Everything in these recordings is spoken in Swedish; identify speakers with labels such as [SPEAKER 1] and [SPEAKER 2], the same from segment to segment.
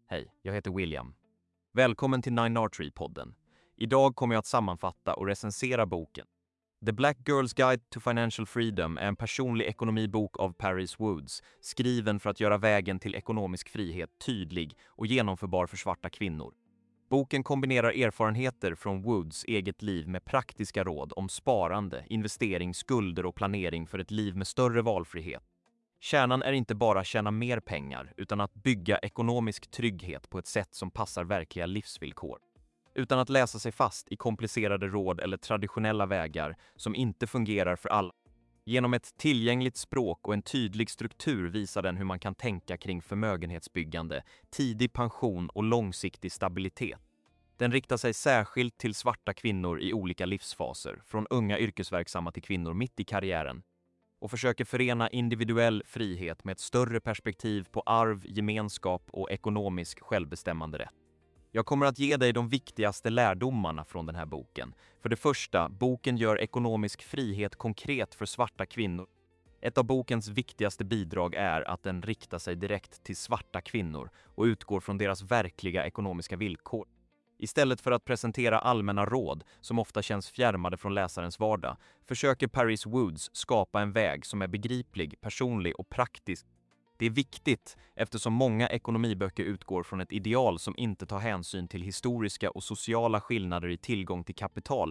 [SPEAKER 1] Hej, jag heter William. Välkommen till Nine Archery-podden. Idag kommer jag att sammanfatta och recensera boken. The Black Girl's Guide to Financial Freedom är en personlig ekonomibok av Paris Woods, skriven för att göra vägen till ekonomisk frihet tydlig och genomförbar för svarta kvinnor. Boken kombinerar erfarenheter från Woods eget liv med praktiska råd om sparande, investering, skulder och planering för ett liv med större valfrihet. Kärnan är inte bara att tjäna mer pengar utan att bygga ekonomisk trygghet på ett sätt som passar verkliga livsvillkor. Utan att läsa sig fast i komplicerade råd eller traditionella vägar som inte fungerar för alla. Genom ett tillgängligt språk och en tydlig struktur visar den hur man kan tänka kring förmögenhetsbyggande, tidig pension och långsiktig stabilitet. Den riktar sig särskilt till svarta kvinnor i olika livsfaser, från unga yrkesverksamma till kvinnor mitt i karriären, och försöker förena individuell frihet med ett större perspektiv på arv, gemenskap och ekonomisk självbestämmande rätt. Jag kommer att ge dig de viktigaste lärdomarna från den här boken. För det första, boken gör ekonomisk frihet konkret för svarta kvinnor. Ett av bokens viktigaste bidrag är att den riktar sig direkt till svarta kvinnor och utgår från deras verkliga ekonomiska villkor. Istället för att presentera allmänna råd som ofta känns fjärmade från läsarens vardag, försöker Paris Woods skapa en väg som är begriplig, personlig och praktisk. Det är viktigt eftersom många ekonomiböcker utgår från ett ideal som inte tar hänsyn till historiska och sociala skillnader i tillgång till kapital,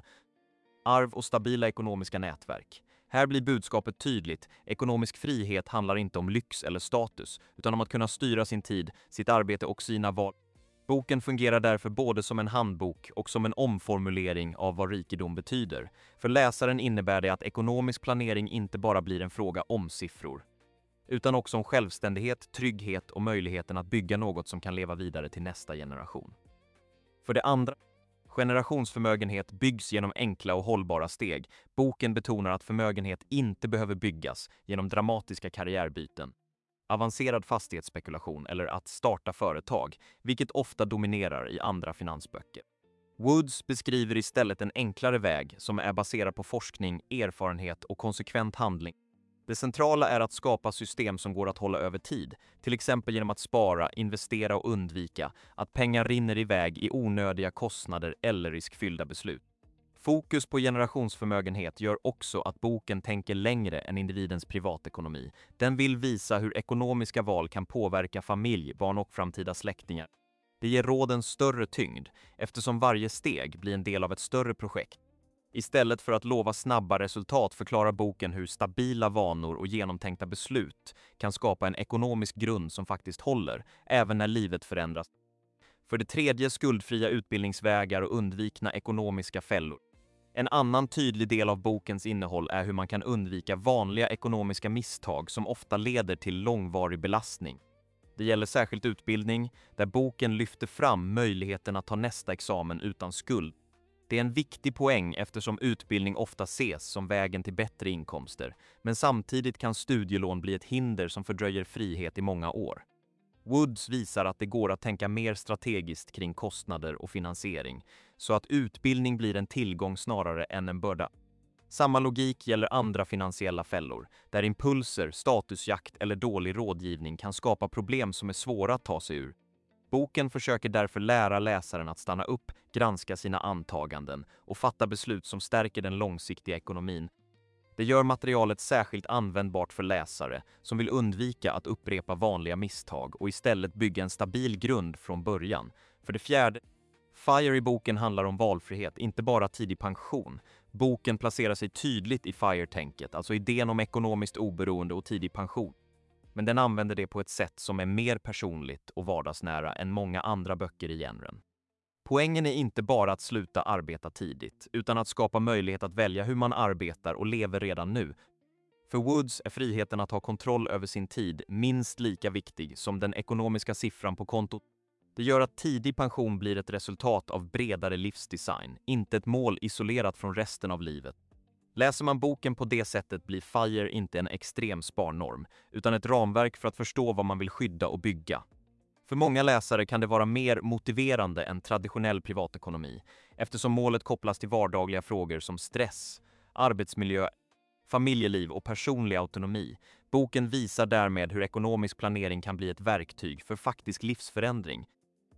[SPEAKER 1] arv och stabila ekonomiska nätverk. Här blir budskapet tydligt: ekonomisk frihet handlar inte om lyx eller status, utan om att kunna styra sin tid, sitt arbete och sina val. Boken fungerar därför både som en handbok och som en omformulering av vad rikedom betyder. För läsaren innebär det att ekonomisk planering inte bara blir en fråga om siffror, utan också om självständighet, trygghet och möjligheten att bygga något som kan leva vidare till nästa generation. För det andra, generationsförmögenhet byggs genom enkla och hållbara steg. Boken betonar att förmögenhet inte behöver byggas genom dramatiska karriärbyten, avancerad fastighetsspekulation eller att starta företag, vilket ofta dominerar i andra finansböcker. Woods beskriver istället en enklare väg som är baserad på forskning, erfarenhet och konsekvent handling. Det centrala är att skapa system som går att hålla över tid, till exempel genom att spara, investera och undvika att pengar rinner iväg i onödiga kostnader eller riskfyllda beslut. Fokus på generationsförmögenhet gör också att boken tänker längre än individens privatekonomi. Den vill visa hur ekonomiska val kan påverka familj, barn och framtida släktingar. Det ger råden större tyngd eftersom varje steg blir en del av ett större projekt. Istället för att lova snabba resultat förklarar boken hur stabila vanor och genomtänkta beslut kan skapa en ekonomisk grund som faktiskt håller, även när livet förändras. För det tredje, skuldfria utbildningsvägar och undvikna ekonomiska fällor. En annan tydlig del av bokens innehåll är hur man kan undvika vanliga ekonomiska misstag som ofta leder till långvarig belastning. Det gäller särskilt utbildning, där boken lyfter fram möjligheten att ta nästa examen utan skuld. Det är en viktig poäng eftersom utbildning ofta ses som vägen till bättre inkomster, men samtidigt kan studielån bli ett hinder som fördröjer frihet i många år. Woods visar att det går att tänka mer strategiskt kring kostnader och finansiering, så att utbildning blir en tillgång snarare än en börda. Samma logik gäller andra finansiella fällor, där impulser, statusjakt eller dålig rådgivning kan skapa problem som är svåra att ta sig ur. Boken försöker därför lära läsaren att stanna upp, granska sina antaganden och fatta beslut som stärker den långsiktiga ekonomin. Det gör materialet särskilt användbart för läsare som vill undvika att upprepa vanliga misstag och istället bygga en stabil grund från början. För det fjärde, FIRE i boken handlar om valfrihet, inte bara tidig pension. Boken placerar sig tydligt i FIRE-tänket, alltså idén om ekonomiskt oberoende och tidig pension. Men den använder det på ett sätt som är mer personligt och vardagsnära än många andra böcker i genren. Poängen är inte bara att sluta arbeta tidigt, utan att skapa möjlighet att välja hur man arbetar och lever redan nu. För Woods är friheten att ha kontroll över sin tid minst lika viktig som den ekonomiska siffran på kontot. Det gör att tidig pension blir ett resultat av bredare livsdesign, inte ett mål isolerat från resten av livet. Läser man boken på det sättet blir FIRE inte en extrem sparnorm, utan ett ramverk för att förstå vad man vill skydda och bygga. För många läsare kan det vara mer motiverande än traditionell privatekonomi, eftersom målet kopplas till vardagliga frågor som stress, arbetsmiljö, familjeliv och personlig autonomi. Boken visar därmed hur ekonomisk planering kan bli ett verktyg för faktisk livsförändring.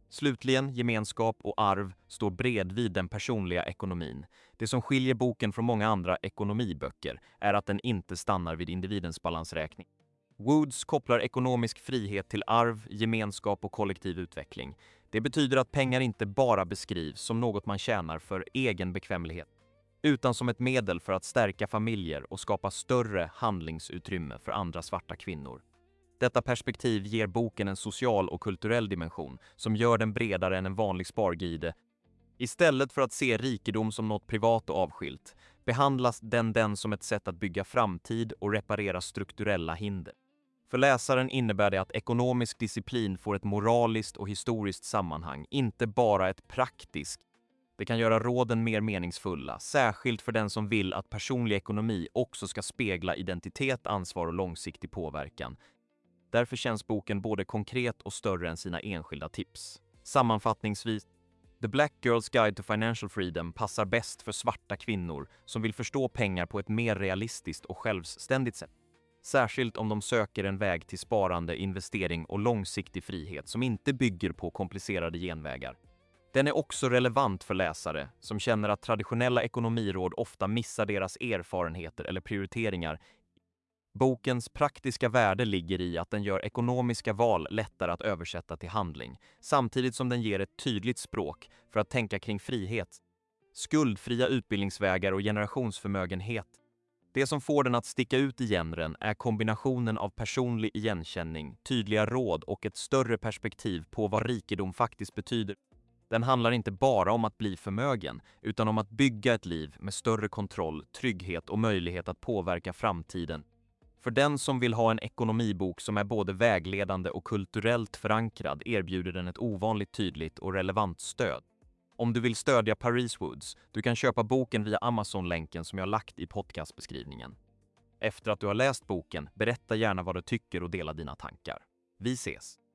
[SPEAKER 1] Slutligen, gemenskap och arv står bredvid den personliga ekonomin. Det som skiljer boken från många andra ekonomiböcker är att den inte stannar vid individens balansräkning. Woods kopplar ekonomisk frihet till arv, gemenskap och kollektiv utveckling. Det betyder att pengar inte bara beskrivs som något man tjänar för egen bekvämlighet, utan som ett medel för att stärka familjer och skapa större handlingsutrymme för andra svarta kvinnor. Detta perspektiv ger boken en social och kulturell dimension som gör den bredare än en vanlig sparguide. Istället för att se rikedom som något privat och avskilt, behandlas den som ett sätt att bygga framtid och reparera strukturella hinder. För läsaren innebär det att ekonomisk disciplin får ett moraliskt och historiskt sammanhang, inte bara ett praktiskt. Det kan göra råden mer meningsfulla, särskilt för den som vill att personlig ekonomi också ska spegla identitet, ansvar och långsiktig påverkan. Därför känns boken både konkret och större än sina enskilda tips. Sammanfattningsvis, The Black Girl's Guide to Financial Freedom passar bäst för svarta kvinnor som vill förstå pengar på ett mer realistiskt och självständigt sätt. Särskilt om de söker en väg till sparande, investering och långsiktig frihet som inte bygger på komplicerade genvägar. Den är också relevant för läsare som känner att traditionella ekonomiråd ofta missar deras erfarenheter eller prioriteringar. Bokens praktiska värde ligger i att den gör ekonomiska val lättare att översätta till handling, samtidigt som den ger ett tydligt språk för att tänka kring frihet, skuldfria utbildningsvägar och generationsförmögenhet. Det som får den att sticka ut i genren är kombinationen av personlig igenkänning, tydliga råd och ett större perspektiv på vad rikedom faktiskt betyder. Den handlar inte bara om att bli förmögen, utan om att bygga ett liv med större kontroll, trygghet och möjlighet att påverka framtiden. För den som vill ha en ekonomibok som är både vägledande och kulturellt förankrad erbjuder den ett ovanligt tydligt och relevant stöd. Om du vill stödja Paris Woods, du kan köpa boken via Amazon-länken som jag lagt i podcastbeskrivningen. Efter att du har läst boken, berätta gärna vad du tycker och dela dina tankar. Vi ses!